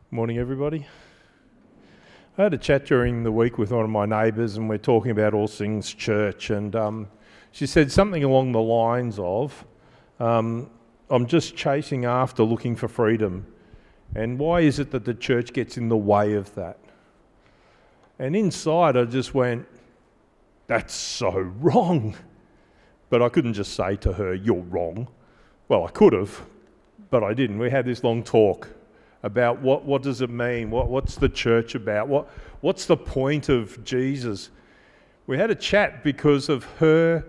Morning, everybody. I had a chat during the week with one of my neighbours, and we're talking about all things church, and she said something along the lines of, I'm just chasing after looking for freedom, and why is it that the church gets in the way of that? And inside I just went, that's so wrong. But I couldn't just say to her, you're wrong. Well, I could have, but I didn't. We had this long talk about what does it mean, what's the church about, what's the point of Jesus. We had a chat because of her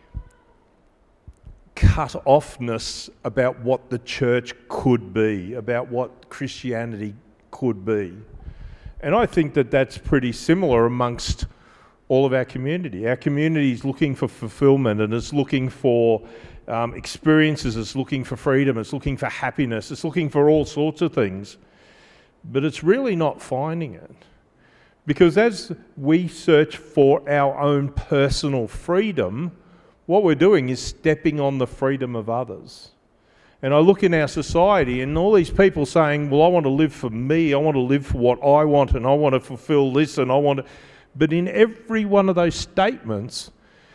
cut-offness about what the church could be, about what Christianity could be. And I think that that's pretty similar amongst all of our community. Our community is looking for fulfillment, and it's looking for experiences, it's looking for freedom, it's looking for happiness, it's looking for all sorts of things, but it's really not finding it. Because as we search for our own personal freedom, what we're doing is stepping on the freedom of others. And I look in our society and all these people saying, well, I want to live for me, I want to live for what I want, and I want to fulfill this, and I want to... But in every one of those statements,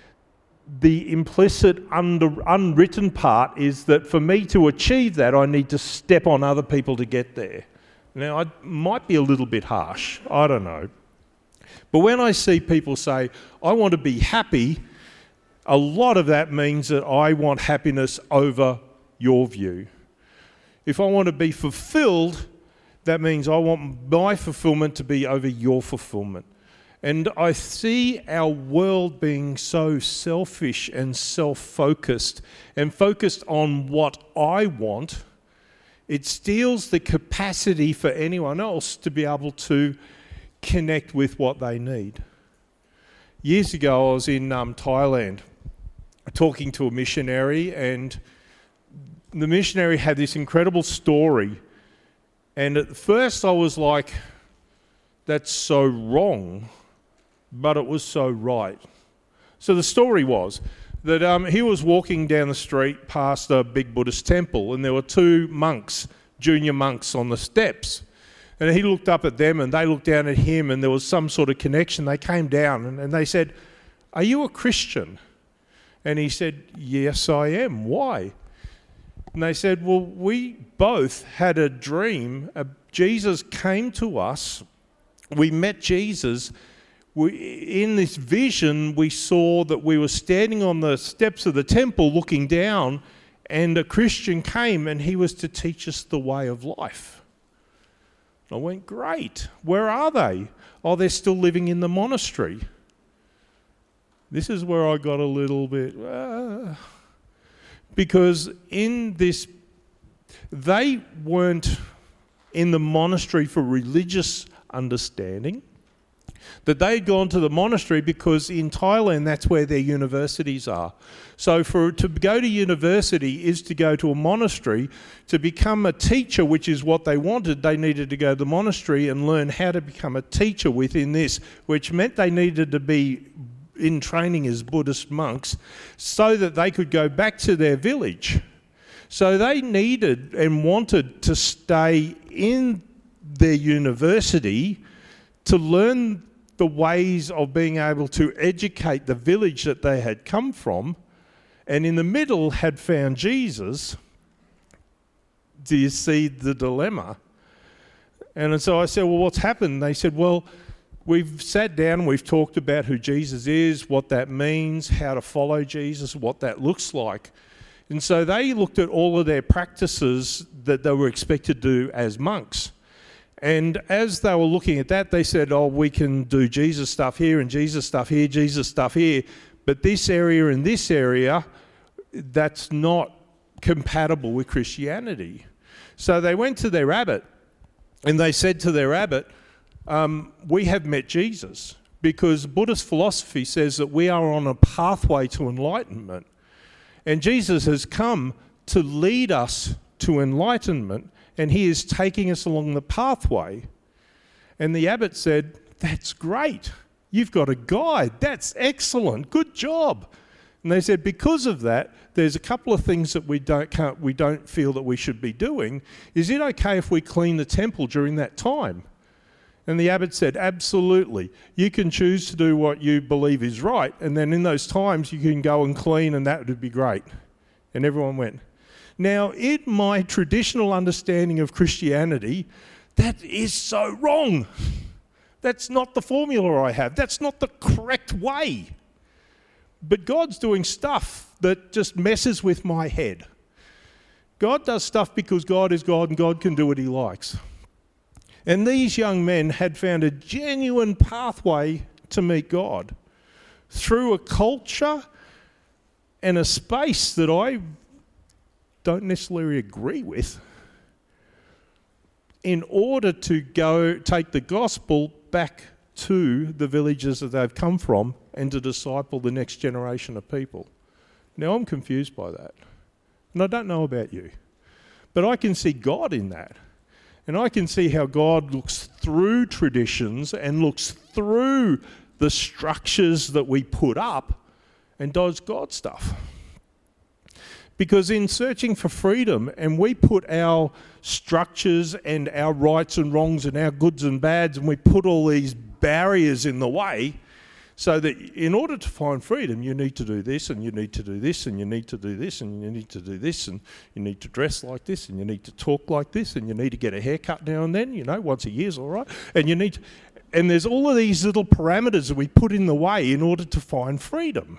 the implicit unwritten part is that for me to achieve that, I need to step on other people to get there. Now, I might be a little bit harsh, I don't know. But when I see people say, I want to be happy, a lot of that means that I want happiness over your view. If I want to be fulfilled, that means I want my fulfillment to be over your fulfillment. And I see our world being so selfish and self-focused and focused on what I want. It steals the capacity for anyone else to be able to connect with what they need. Years ago, I was in Thailand talking to a missionary, and the missionary had this incredible story. And at first I was like, that's so wrong. But it was so right. So the story was that he was walking down the street past a big Buddhist temple, and there were two monks, junior monks, on the steps. And he looked up at them and they looked down at him, and there was some sort of connection. They came down and they said, are you a Christian? And he said, yes, I am. Why? And they said, well, we both had a dream. Jesus came to us. We met Jesus. In this vision, we saw that we were standing on the steps of the temple looking down, and a Christian came and he was to teach us the way of life. I went, great. Where are they? Oh, they're still living in the monastery. This is where I got a little bit... because in this... They weren't in the monastery for religious understanding. That they'd gone to the monastery because in Thailand that's where their universities are. So to go to university is to go to a monastery. To become a teacher, which is what they wanted, they needed to go to the monastery and learn how to become a teacher within this, which meant they needed to be in training as Buddhist monks so that they could go back to their village. So they needed and wanted to stay in their university to learn the ways of being able to educate the village that they had come from, and in the middle had found Jesus. Do you see the dilemma? And so I said, well, what's happened? They said, well, we've sat down, we've talked about who Jesus is, what that means, how to follow Jesus, what that looks like. And so they looked at all of their practices that they were expected to do as monks. And as they were looking at that, they said, oh, we can do Jesus stuff here and Jesus stuff here, Jesus stuff here, but this area and this area, that's not compatible with Christianity. So they went to their abbot and they said to their abbot, we have met Jesus, because Buddhist philosophy says that we are on a pathway to enlightenment. And Jesus has come to lead us to enlightenment, and he is taking us along the pathway. And the abbot said, that's great. You've got a guide. That's excellent. Good job. And they said, because of that, there's a couple of things that we don't feel that we should be doing. Is it okay if we clean the temple during that time? And the abbot said, absolutely. You can choose to do what you believe is right, and then in those times you can go and clean, and that would be great. And everyone went. Now, in my traditional understanding of Christianity, that is so wrong. That's not the formula I have. That's not the correct way. But God's doing stuff that just messes with my head. God does stuff because God is God and God can do what he likes. And these young men had found a genuine pathway to meet God through a culture and a space that I don't necessarily agree with, in order to go take the gospel back to the villages that they've come from and to disciple the next generation of people. Now, I'm confused by that. And I don't know about you. But I can see God in that. And I can see how God looks through traditions and looks through the structures that we put up and does God stuff. Because in searching for freedom, and we put our structures and our rights and wrongs and our goods and bads, and we put all these barriers in the way, so that in order to find freedom, you need to do this, and you need to do this, and you need to do this, and you need to do this, and you need to dress like this, and you need to talk like this, and you need to get a haircut now and then, once a year's all right. And there's all of these little parameters that we put in the way in order to find freedom.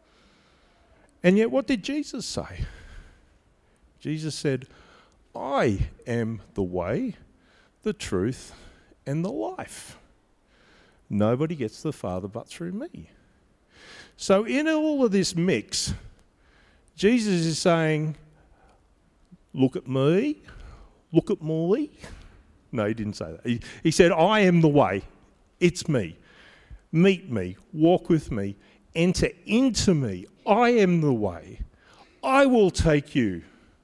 And yet, what did Jesus say? Jesus said, I am the way, the truth, and the life. Nobody gets to the Father but through me. So in all of this mix, Jesus is saying, look at me, look at Molly. No, he didn't say that. He said, I am the way. It's me. Meet me, walk with me, enter into me. I am the way. I will take you.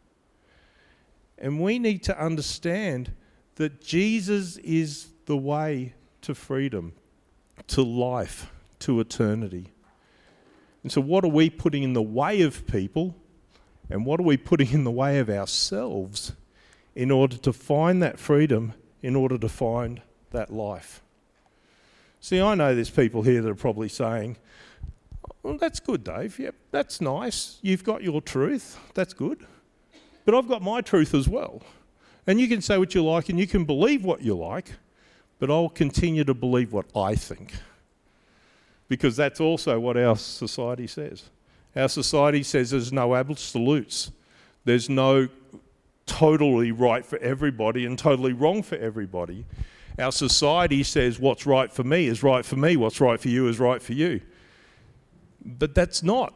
And we need to understand that Jesus is the way to freedom, to life, to eternity. And so what are we putting in the way of people, and what are we putting in the way of ourselves in order to find that freedom, in order to find that life? See, I know there's people here that are probably saying, well, that's good, Dave. Yep, that's nice. You've got your truth. That's good. But I've got my truth as well. And you can say what you like and you can believe what you like, but I'll continue to believe what I think. Because that's also what our society says. Our society says there's no absolutes. There's no totally right for everybody and totally wrong for everybody. Our society says what's right for me is right for me, what's right for you is right for you. But that's not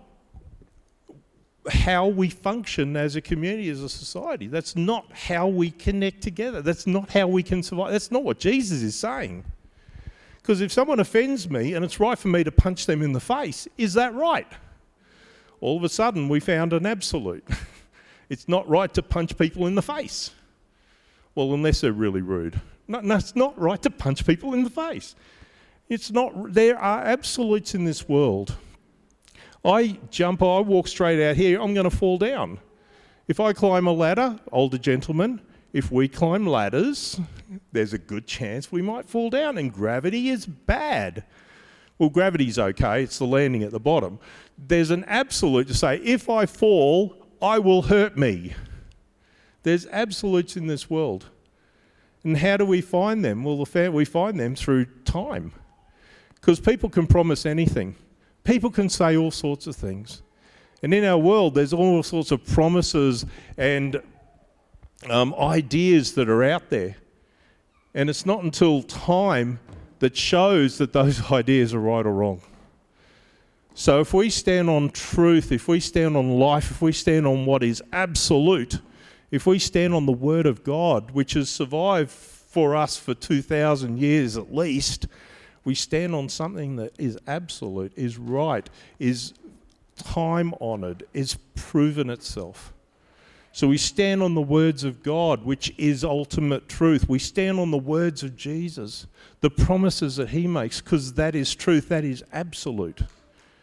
how we function as a community, as a society. That's not how we connect together. That's not how we can survive. That's not what Jesus is saying. Because if someone offends me and it's right for me to punch them in the face, is that right? All of a sudden we found an absolute. It's not right to punch people in the face. Well, unless they're really rude. No, it's not right to punch people in the face. It's not. There are absolutes in this world. I walk straight out here, I'm going to fall down. If I climb a ladder, older gentlemen, if we climb ladders, there's a good chance we might fall down, and gravity is bad. Well, gravity's okay, it's the landing at the bottom. There's an absolute to say, if I fall, I will hurt me. There's absolutes in this world. And how do we find them? Well, we find them through time. Because people can promise anything. People can say all sorts of things. And in our world, there's all sorts of promises and ideas that are out there. And it's not until time that shows that those ideas are right or wrong. So if we stand on truth, if we stand on life, if we stand on what is absolute, if we stand on the Word of God, which has survived for us for 2,000 years at least, we stand on something that is absolute, is right, is time-honoured, is proven itself. So we stand on the words of God, which is ultimate truth. We stand on the words of Jesus, the promises that he makes, because that is truth, that is absolute.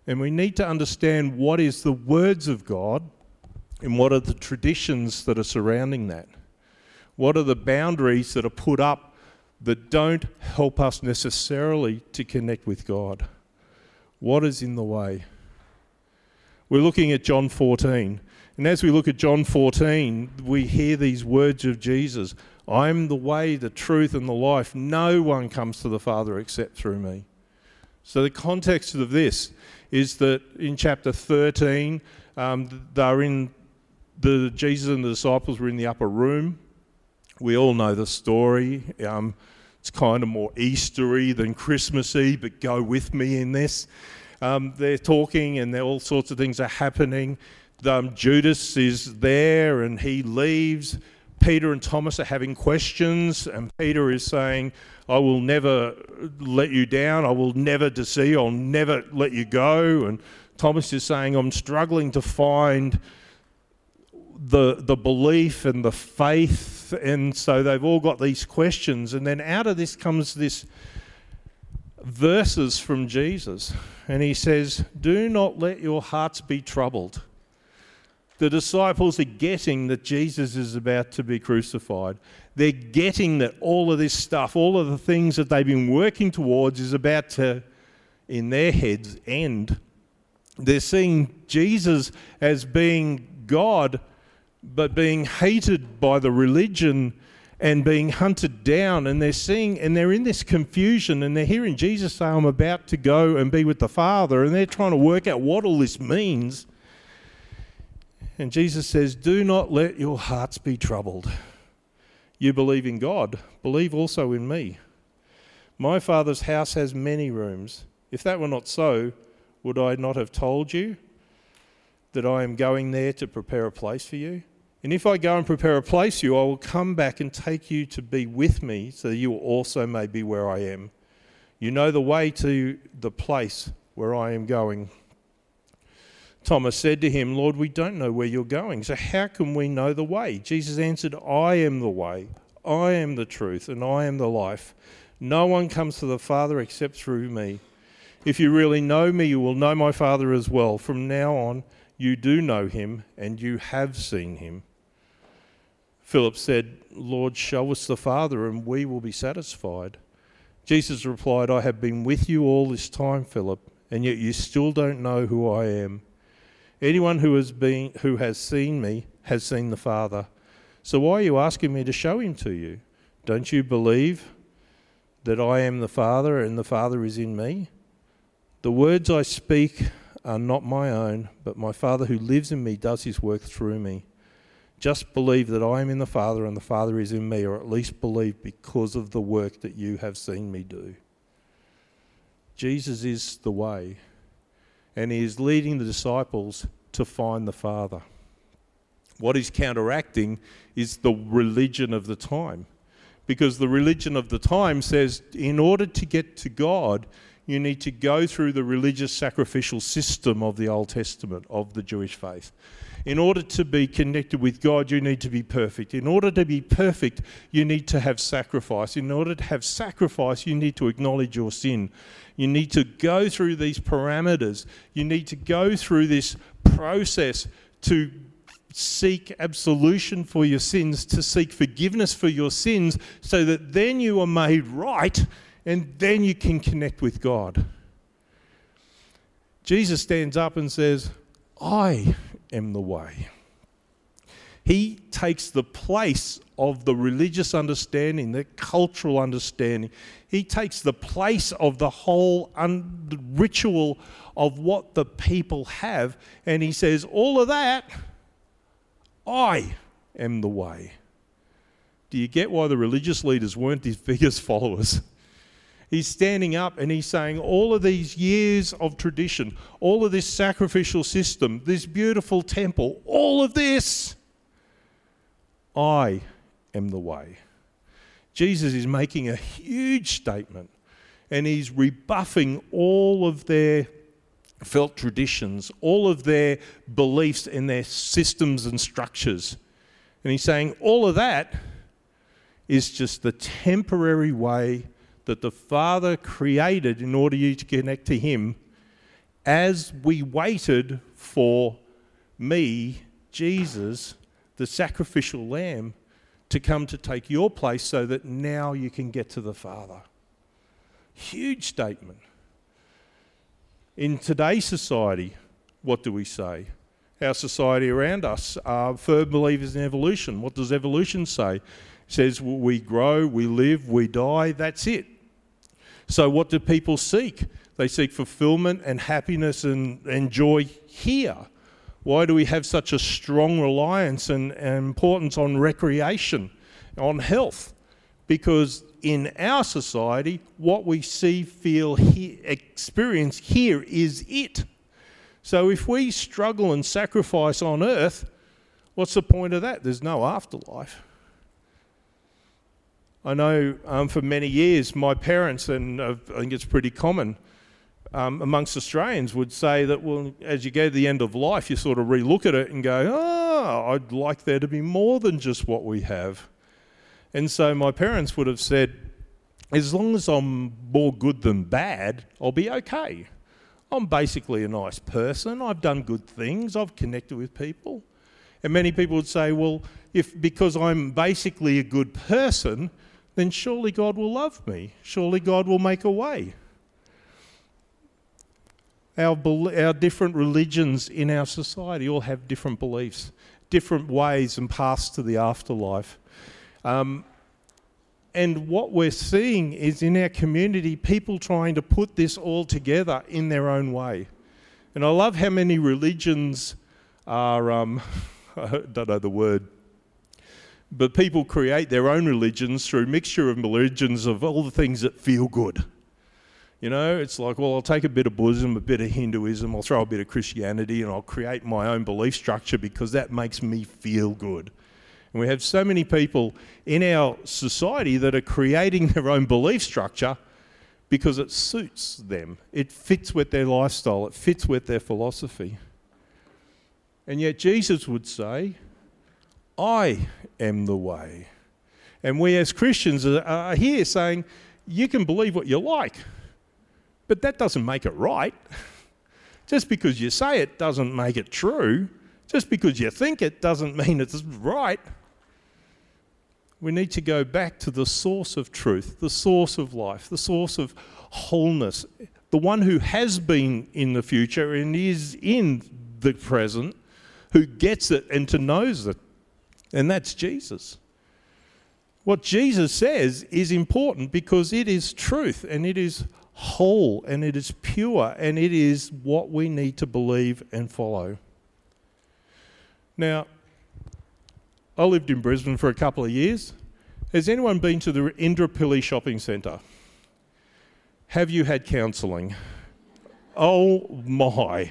And we need to understand what is the words of God and what are the traditions that are surrounding that. What are the boundaries that are put up that don't help us necessarily to connect with God? What is in the way? We're looking at John 14. And as we look at John 14, we hear these words of Jesus. I'm the way, the truth, and the life. No one comes to the Father except through me. So the context of this is that in chapter 13, Jesus and the disciples were in the upper room. We all know the story. It's kind of more Eastery than Christmassy, but go with me in this. They're talking and all sorts of things are happening. Judas is there and he leaves. Peter and Thomas are having questions, and Peter is saying, I will never let you down. I will never deceive. I'll never let you go. And Thomas is saying, I'm struggling to find the belief and the faith. And so they've all got these questions. And then out of this comes this verses from Jesus. And he says, do not let your hearts be troubled. The disciples are getting that Jesus is about to be crucified. They're getting that all of this stuff, all of the things that they've been working towards is about to, in their heads, end. They're seeing Jesus as being God, but being hated by the religion and being hunted down. And they're seeing, and they're in this confusion, and they're hearing Jesus say, I'm about to go and be with the Father. And they're trying to work out what all this means. And Jesus says, do not let your hearts be troubled. You believe in God, believe also in me. My Father's house has many rooms. If that were not so, would I not have told you that I am going there to prepare a place for you? And if I go and prepare a place for you, I will come back and take you to be with me, so that you also may be where I am. You know the way to the place where I am going. Thomas said to him, Lord, we don't know where you're going, so how can we know the way? Jesus answered, I am the way, I am the truth, and I am the life. No one comes to the Father except through me. If you really know me, you will know my Father as well. From now on, you do know him, and you have seen him. Philip said, Lord, show us the Father, and we will be satisfied. Jesus replied, I have been with you all this time, Philip, and yet you still don't know who I am. Anyone who has seen me has seen the Father. So why are you asking me to show him to you? Don't you believe that I am the Father and the Father is in me? The words I speak are not my own, but my Father who lives in me does his work through me. Just believe that I am in the Father and the Father is in me, or at least believe because of the work that you have seen me do. Jesus is the way. And he is leading the disciples to find the Father. What he's counteracting is the religion of the time. Because the religion of the time says, in order to get to God, you need to go through the religious sacrificial system of the Old Testament, of the Jewish faith. In order to be connected with God, you need to be perfect. In order to be perfect, you need to have sacrifice. In order to have sacrifice, you need to acknowledge your sin. You need to go through these parameters. You need to go through this process to seek absolution for your sins, to seek forgiveness for your sins, so that then you are made right and then you can connect with God. Jesus stands up and says, I am the way. He takes the place of the religious understanding, the cultural understanding. He takes the place of the whole ritual of what the people have, and he says, all of that, I am the way. Do you get why the religious leaders weren't his biggest followers? He's standing up and he's saying all of these years of tradition, all of this sacrificial system, this beautiful temple, all of this, I am the way. Jesus is making a huge statement, and he's rebuffing all of their felt traditions, all of their beliefs and their systems and structures. And he's saying all of that is just the temporary way that the Father created in order you to connect to him, as we waited for me, Jesus, the sacrificial lamb, to come to take your place so that now you can get to the Father. Huge statement. In today's society, what do we say? Our society around us are firm believers in evolution. What does evolution say? It says we grow, we live, we die, that's it. So what do people seek? They seek fulfillment and happiness and joy here. Why do we have such a strong reliance and importance on recreation, on health? Because in our society, what we see, feel, experience here is it. So if we struggle and sacrifice on earth, what's the point of that? There's no afterlife. I know for many years, my parents, and I think it's pretty common amongst Australians, would say that, well, as you go to the end of life, you sort of relook at it and go, I'd like there to be more than just what we have. And so my parents would have said, as long as I'm more good than bad, I'll be okay. I'm basically a nice person. I've done good things. I've connected with people. And many people would say, well, if because I'm basically a good person, then surely God will love me. Surely God will make a way. Our different religions in our society all have different beliefs, different ways and paths to the afterlife. And what we're seeing is in our community, people trying to put this all together in their own way. And I love how many religions are, I don't know the word, but people create their own religions through a mixture of religions of all the things that feel good. You know, it's like, well, I'll take a bit of Buddhism, a bit of Hinduism, I'll throw a bit of Christianity, and I'll create my own belief structure because that makes me feel good. And we have so many people in our society that are creating their own belief structure because it suits them. It fits with their lifestyle. It fits with their philosophy. And yet Jesus would say, I am the way. And we as Christians are here saying, you can believe what you like, but that doesn't make it right. Just because you say it doesn't make it true. Just because you think it doesn't mean it's right. We need to go back to the source of truth, the source of life, the source of wholeness, the one who has been in the future and is in the present, who gets it and to knows it. And that's Jesus. What Jesus says is important because it is truth and it is whole and it is pure and it is what we need to believe and follow. Now, I lived in Brisbane for a couple of years. Has anyone been to the Indooroopilly shopping centre? Have you had counselling? Oh my.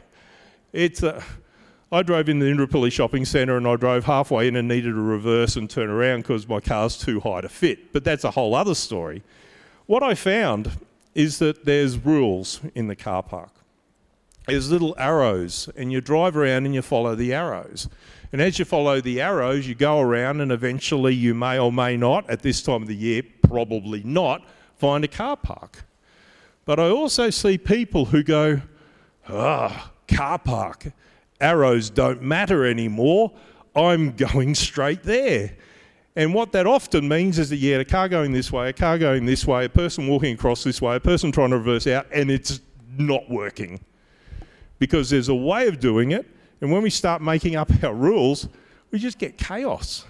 I drove in the Indooroopilly shopping centre and I drove halfway in and needed to reverse and turn around because my car's too high to fit. But that's a whole other story. What I found is that there's rules in the car park. There's little arrows and you drive around and you follow the arrows. And as you follow the arrows, you go around and eventually you may or may not, at this time of the year, probably not, find a car park. But I also see people who go, car park, arrows don't matter anymore, I'm going straight there. And what that often means is that you get a car going this way, a car going this way, a person walking across this way, a person trying to reverse out, and it's not working. Because there's a way of doing it, and when we start making up our rules, we just get chaos.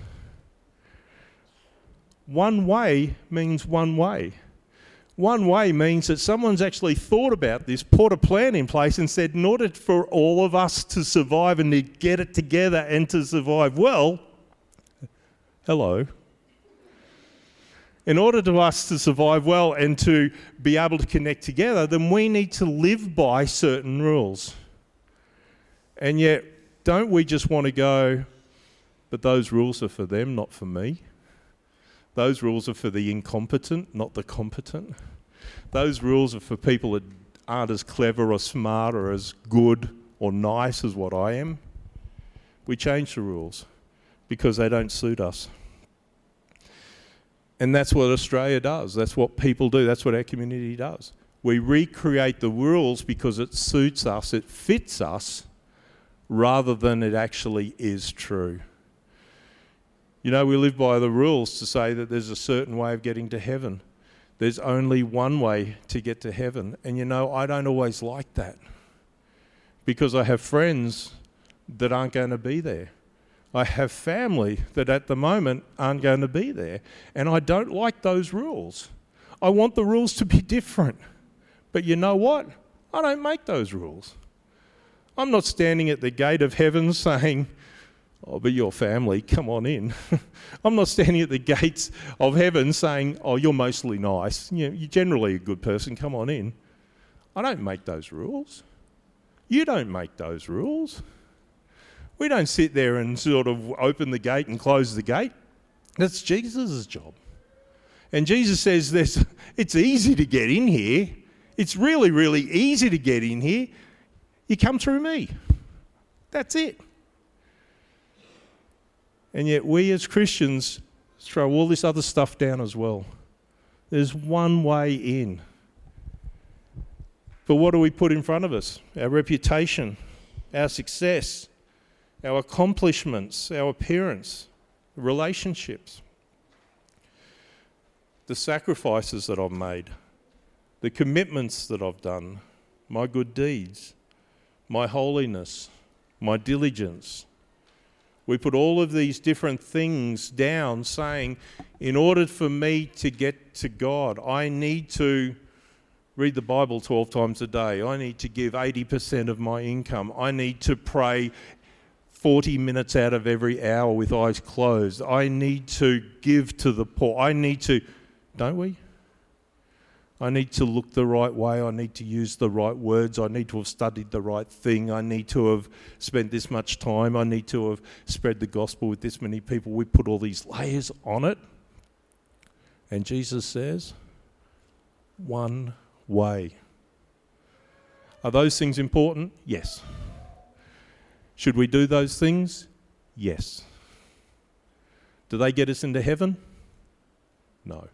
One way means one way. One way means that someone's actually thought about this, put a plan in place and said, in order for all of us to survive and to get it together and to survive well, hello. In order for us to survive well and to be able to connect together, then we need to live by certain rules. And yet, don't we just want to go, but those rules are for them, not for me? Those rules are for the incompetent, not the competent. Those rules are for people that aren't as clever or smart or as good or nice as what I am. We change the rules because they don't suit us. And that's what Australia does. That's what people do. That's what our community does. We recreate the rules because it suits us, it fits us, rather than it actually is true. You know, we live by the rules to say that there's a certain way of getting to heaven. There's only one way to get to heaven. And you know, I don't always like that, because I have friends that aren't going to be there. I have family that at the moment aren't going to be there. And I don't like those rules. I want the rules to be different. But you know what? I don't make those rules. I'm not standing at the gate of heaven saying, "Oh, but your family, come on in." I'm not standing at the gates of heaven saying, "Oh, you're mostly nice. You're generally a good person, come on in." I don't make those rules. You don't make those rules. We don't sit there and sort of open the gate and close the gate. That's Jesus' job. And Jesus says it's easy to get in here. It's really, really easy to get in here. You come through me. That's it. And yet we as Christians throw all this other stuff down as well. There's one way in. But what do we put in front of us? Our reputation, our success, our accomplishments, our appearance, relationships, the sacrifices that I've made, the commitments that I've done, my good deeds, my holiness, my diligence. We put all of these different things down saying, in order for me to get to God, I need to read the Bible 12 times a day. I need to give 80% of my income. I need to pray 40 minutes out of every hour with eyes closed. I need to give to the poor. I need to, don't we? I need to look the right way. I need to use the right words. I need to have studied the right thing. I need to have spent this much time. I need to have spread the gospel with this many people. We put all these layers on it. And Jesus says, one way. Are those things important? Yes. Should we do those things? Yes. Do they get us into heaven? No.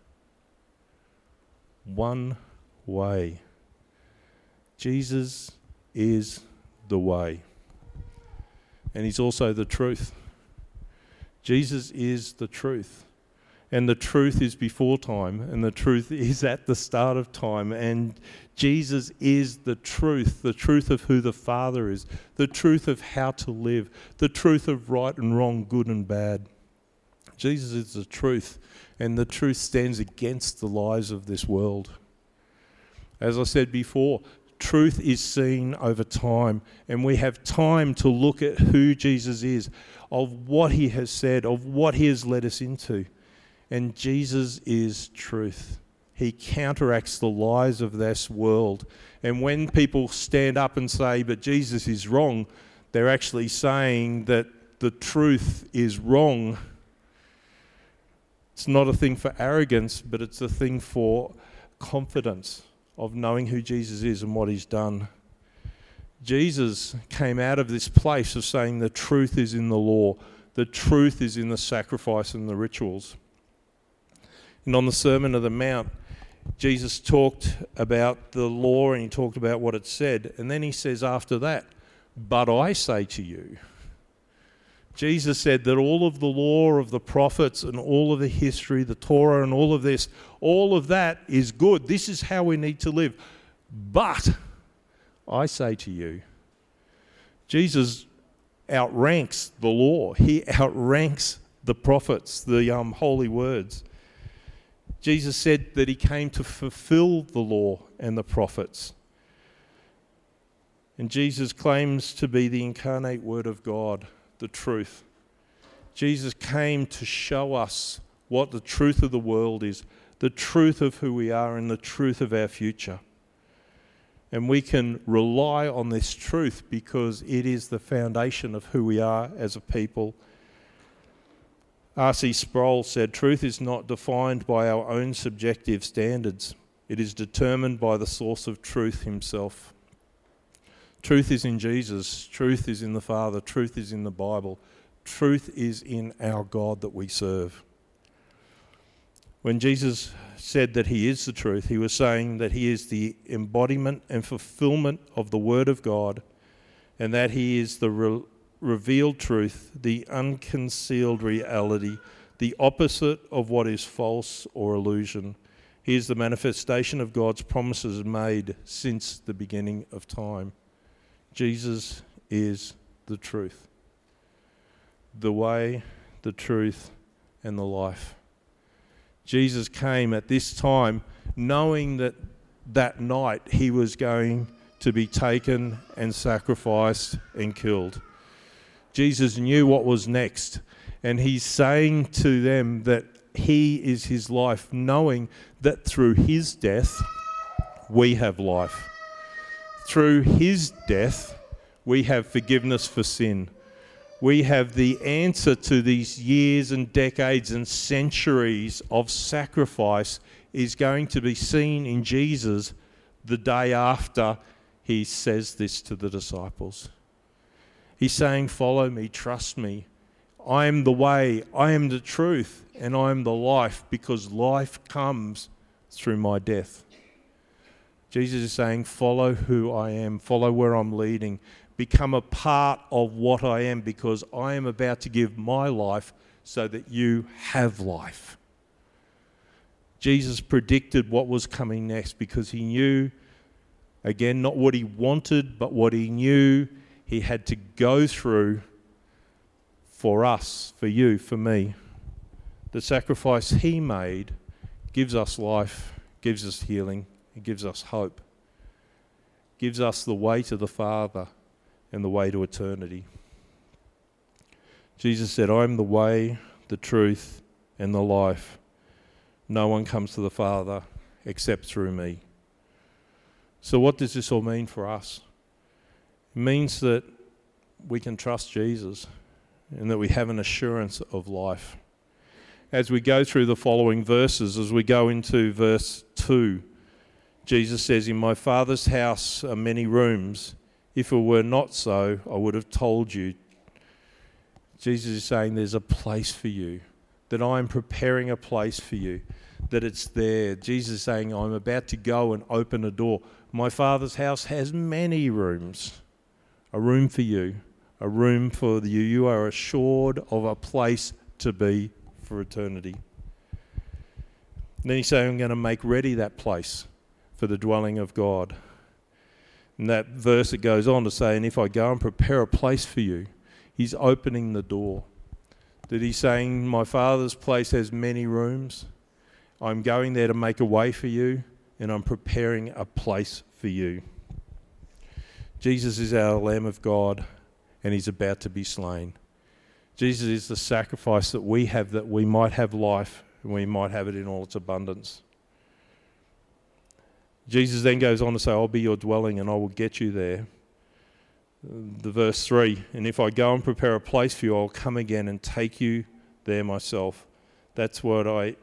One way. Jesus is the way. And he's also the truth. Jesus is the truth. And the truth is before time, and the truth is at the start of time. And Jesus is the truth of who the Father is, the truth of how to live, the truth of right and wrong, good and bad. Jesus is the truth, and the truth stands against the lies of this world. As I said before, truth is seen over time, and we have time to look at who Jesus is, of what he has said, of what he has led us into. And Jesus is truth. He counteracts the lies of this world. And when people stand up and say, but Jesus is wrong, they're actually saying that the truth is wrong. It's not a thing for arrogance, but it's a thing for confidence of knowing who Jesus is and what he's done. Jesus came out of this place of saying the truth is in the law, the truth is in the sacrifice and the rituals. And on the Sermon on the Mount, Jesus talked about the law and he talked about what it said. And then he says after that, but I say to you. Jesus said that all of the law of the prophets and all of the history, the Torah and all of this, all of that is good. This is how we need to live. But I say to you, Jesus outranks the law. He outranks the prophets, the holy words. Jesus said that he came to fulfill the law and the prophets. And Jesus claims to be the incarnate Word of God, the truth. Jesus came to show us what the truth of the world is, the truth of who we are and the truth of our future. And we can rely on this truth because it is the foundation of who we are as a people. R.C. Sproul said, truth is not defined by our own subjective standards. It is determined by the source of truth himself. Truth is in Jesus. Truth is in the Father. Truth is in the Bible. Truth is in our God that we serve. When Jesus said that he is the truth, he was saying that he is the embodiment and fulfillment of the Word of God, and that he is the revealed truth, the unconcealed reality, the opposite of what is false or illusion. He is the manifestation of God's promises made since the beginning of time. Jesus is the truth, the way, the truth, and the life. Jesus came at this time knowing that that night he was going to be taken and sacrificed and killed. Jesus knew what was next, and he's saying to them that he is his life, knowing that through his death we have life. Through his death we have forgiveness for sin. We have the answer to these years and decades and centuries of sacrifice is going to be seen in Jesus the day after he says this to the disciples. He's saying, follow me, trust me. I am the way, I am the truth, and I am the life, because life comes through my death. Jesus is saying, follow who I am, follow where I'm leading. Become a part of what I am, because I am about to give my life so that you have life. Jesus predicted what was coming next because he knew, again, not what he wanted, but what he knew he had to go through for us, for you, for me. The sacrifice he made gives us life, gives us healing, it gives us hope, gives us the way to the Father and the way to eternity. Jesus said, I am the way, the truth, and the life. No one comes to the Father except through me. So what does this all mean for us? It means that we can trust Jesus and that we have an assurance of life. As we go through the following verses, as we go into verse 2, Jesus says, in my Father's house are many rooms. If it were not so, I would have told you. Jesus is saying there's a place for you, that I am preparing a place for you, that it's there. Jesus is saying, I'm about to go and open a door. My Father's house has many rooms. A room for you, a room for you. You are assured of a place to be for eternity. And then he's saying, I'm going to make ready that place for the dwelling of God. And that verse, it goes on to say, and if I go and prepare a place for you, he's opening the door. That he's saying, my Father's place has many rooms. I'm going there to make a way for you, and I'm preparing a place for you. Jesus is our Lamb of God, and he's about to be slain. Jesus is the sacrifice that we have, that we might have life, and we might have it in all its abundance. Jesus then goes on to say, I'll be your dwelling and I will get you there. The verse 3, and if I go and prepare a place for you, I'll come again and take you there myself. That is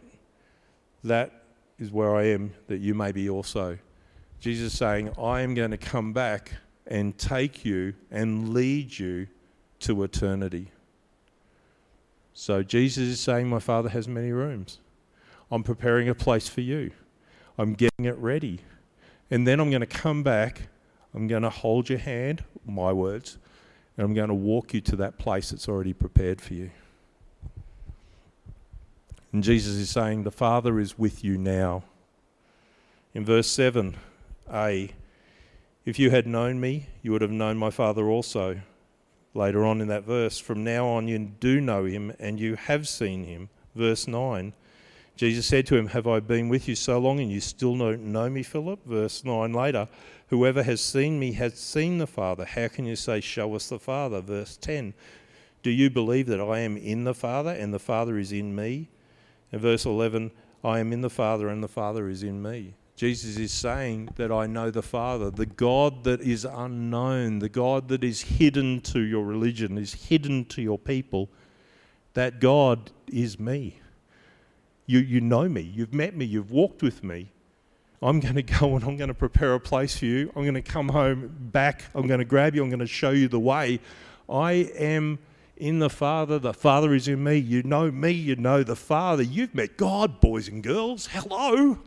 where I am, that you may be also. Jesus is saying, I am going to come back and take you and lead you to eternity. So Jesus is saying, my Father has many rooms. I'm preparing a place for you. I'm getting it ready. And then I'm going to come back, I'm going to hold your hand, my words, and I'm going to walk you to that place that's already prepared for you. And Jesus is saying, the Father is with you now. In verse 7a, if you had known me, you would have known my Father also. Later on in that verse, from now on you do know him and you have seen him. Verse 9, Jesus said to him, have I been with you so long and you still don't know me, Philip? Verse 9 later, whoever has seen me has seen the Father. How can you say, show us the Father? Verse 10, do you believe that I am in the Father and the Father is in me? And verse 11, I am in the Father and the Father is in me. Jesus is saying that I know the Father, the God that is unknown, the God that is hidden to your religion, is hidden to your people. That God is me. You know me, you've met me, you've walked with me. I'm going to go and I'm going to prepare a place for you. I'm going to come home back, I'm going to grab you, I'm going to show you the way. I am in the Father is in me. You know me, you know the Father. You've met God, boys and girls. Hello.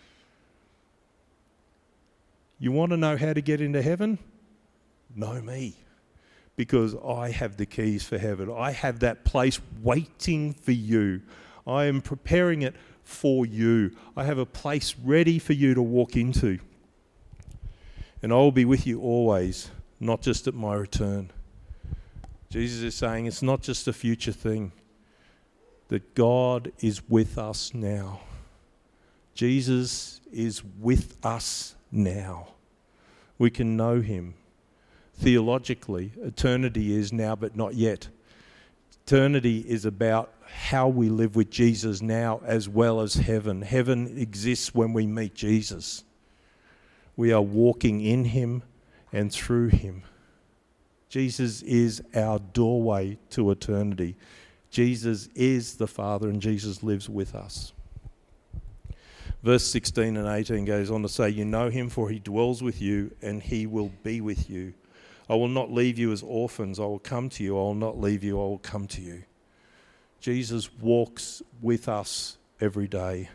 You want to know how to get into heaven? Know me. Because I have the keys for heaven. I have that place waiting for you. I am preparing it for you. I have a place ready for you to walk into. And I will be with you always, not just at my return. Jesus is saying it's not just a future thing, that God is with us now. Jesus is with us now. We can know him. Theologically, eternity is now but not yet. Eternity is about how we live with Jesus now as well as heaven. Heaven exists when we meet Jesus. We are walking in him and through him. Jesus is our doorway to eternity. Jesus is the Father and Jesus lives with us. Verse 16 and 18 goes on to say, you know him for he dwells with you and he will be with you. I will not leave you as orphans. I will come to you. I will not leave you. I will come to you. Jesus walks with us every day.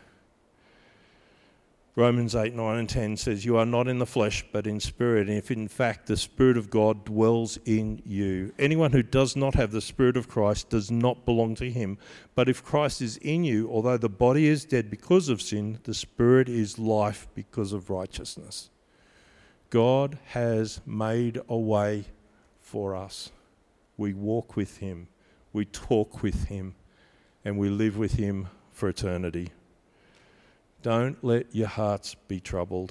Romans 8, 9 and 10 says, you are not in the flesh, but in spirit. And if in fact the Spirit of God dwells in you. Anyone who does not have the Spirit of Christ does not belong to him. But if Christ is in you, although the body is dead because of sin, the Spirit is life because of righteousness. God has made a way for us. We walk with him, we talk with him, and we live with him for eternity. Don't let your hearts be troubled.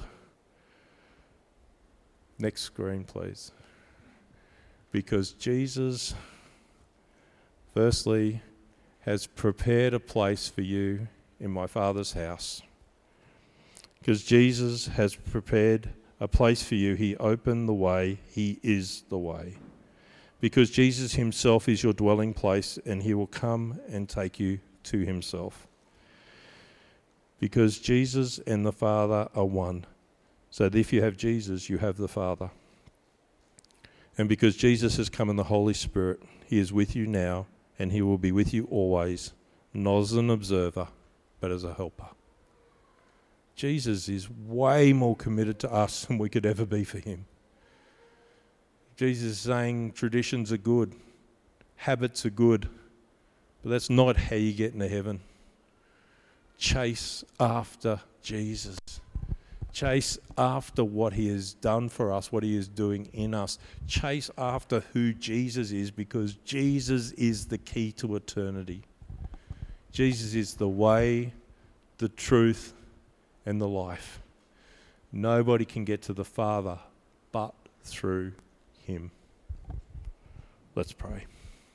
Next screen, please. Because Jesus, firstly, has prepared a place for you in my Father's house. Because Jesus has prepared a place for you. He opened the way. He is the way. Because Jesus himself is your dwelling place and he will come and take you to himself. Because Jesus and the Father are one. So that if you have Jesus, you have the Father. And because Jesus has come in the Holy Spirit, he is with you now and he will be with you always, not as an observer, but as a helper. Jesus is way more committed to us than we could ever be for him. Jesus is saying traditions are good, habits are good, but that's not how you get into heaven. Chase after Jesus. Chase after what he has done for us, what he is doing in us. Chase after who Jesus is, because Jesus is the key to eternity. Jesus is the way, the truth, and the life. Nobody can get to the Father but through him. Let's pray.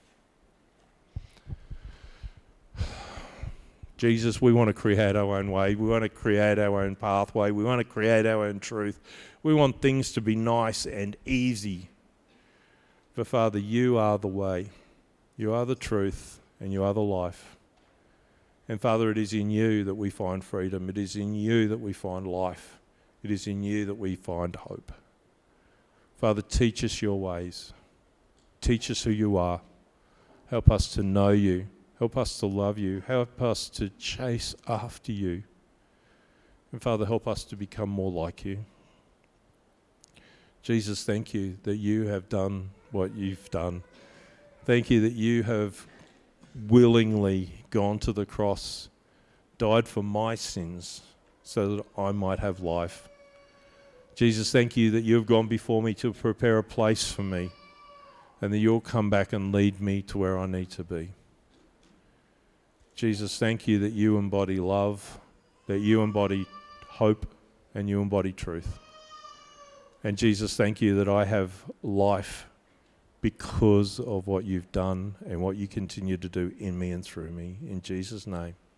Jesus, we want to create our own way. We want to create our own pathway. We want to create our own truth. We want things to be nice and easy. But Father, you are the way. You are the truth and you are the life. And Father, it is in you that we find freedom. It is in you that we find life. It is in you that we find hope. Father, teach us your ways. Teach us who you are. Help us to know you. Help us to love you. Help us to chase after you. And Father, help us to become more like you. Jesus, thank you that you have done what you've done. Thank you that you have willingly gone to the cross, died for my sins so that I might have life. Jesus, thank you that you have gone before me to prepare a place for me and that you'll come back and lead me to where I need to be. Jesus, thank you that you embody love, that you embody hope, and you embody truth. And Jesus, thank you that I have life because of what you've done and what you continue to do in me and through me. In Jesus' name.